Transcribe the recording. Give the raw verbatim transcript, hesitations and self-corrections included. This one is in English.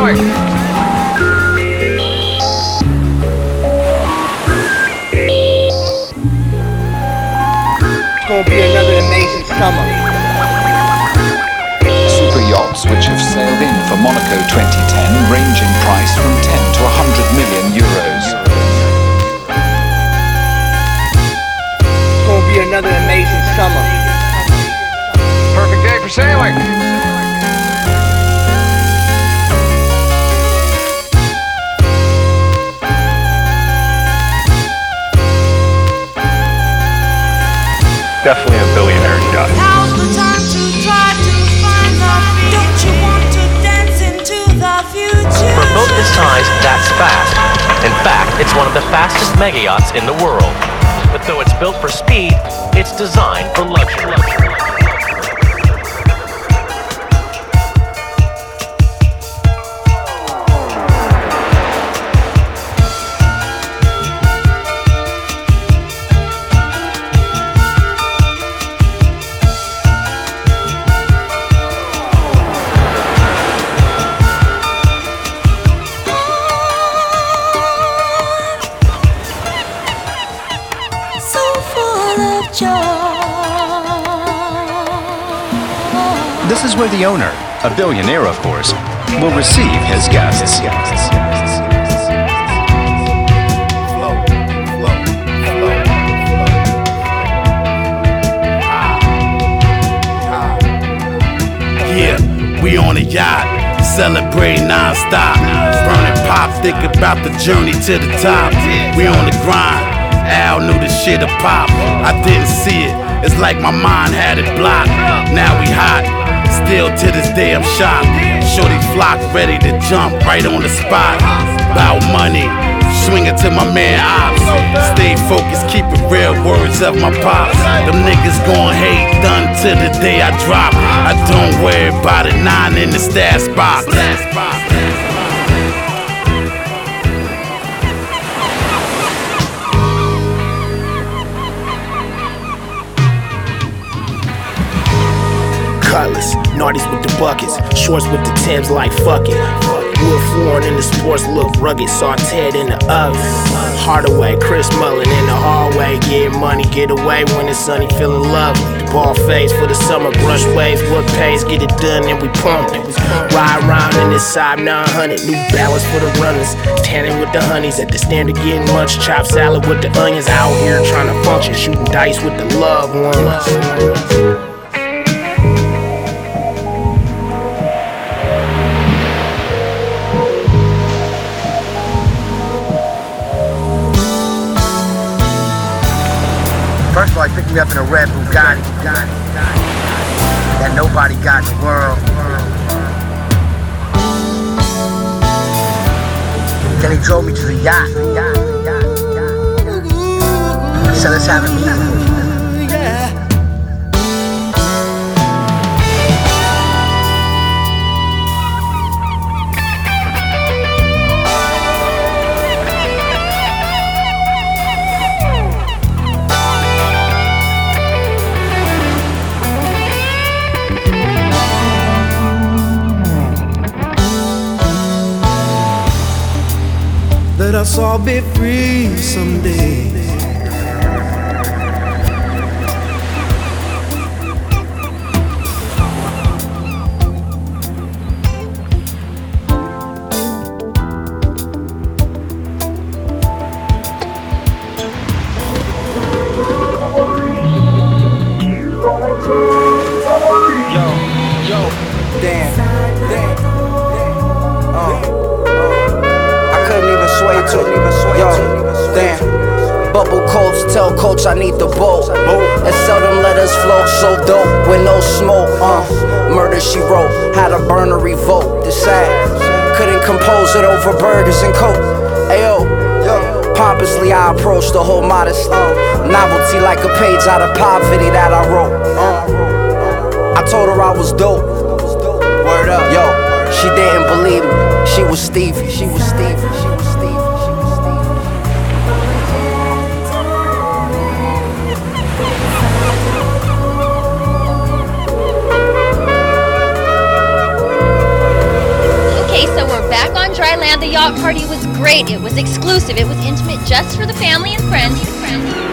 sailing. It's gonna be another amazing summer. Super yachts which have sailed in for Monaco twenty ten range in price from ten to one hundred million euros. It's gonna be another amazing summer. Perfect day for sailing. Definitely a billionaire yacht. Now's the time to try to find the feet. Don't you want to dance into the future? For a boat this size, that's fast. In fact, it's one of the fastest mega yachts in the world. But though it's built for speed, it's designed for luxury. This is where the owner, a billionaire of course, will receive his guests. Yeah, we on a yacht, celebrate non-stop. Burning pop, think about the journey to the top. We on the grind, Al knew the shit'll pop. I didn't see it, it's like my mind had it blocked. Now we hot, still to this day I'm shocked. Shorty flock ready to jump right on the spot. Bout money, swing it to my man Ops. Stay focused, keep it real, words of my pops. Them niggas gon' hate, done to the day I drop. I don't worry about it, nine in the stash box. Cutlass, naughties with the buckets, shorts with the Timbs like fuck it. Wood flooring in the sports look rugged, sauteed in the oven. Hardaway, Chris Mullin in the hallway, get money, get away when it's sunny, feeling lovely. The ball fades for the summer, brush waves, what pays, get it done and we pump it. Ride around in this Saab nine hundred, New Balance for the runners, tanning with the honeys at the standard, getting much chopped salad with the onions. Out here trying to function, shooting dice with the loved ones. First of all, he picked me up in a red Bugatti that nobody got in the world. Then he drove me to the yacht. He said, let's have a meeting. Let us all be free someday. Yo, yo, damn, damn, uh. Couldn't even sway to it. Yo, damn. Bubble coats, tell coach I need the boat. And seldom let us float, so dope with no smoke. Uh, murder she wrote, had to burn a revolt. This sad, couldn't compose it over burgers and coke. Ayo, yo, pompously I approach the whole modest. Uh, novelty like a page out of poverty that I wrote. Uh, I told her I was dope. Word up, yo, she didn't believe me. She was Stevie, she was Stevie, she was Stevie, she was Stevie. Okay, so we're back Disneyland. The yacht party was great. It was exclusive. It was intimate just for the family and friends. friends.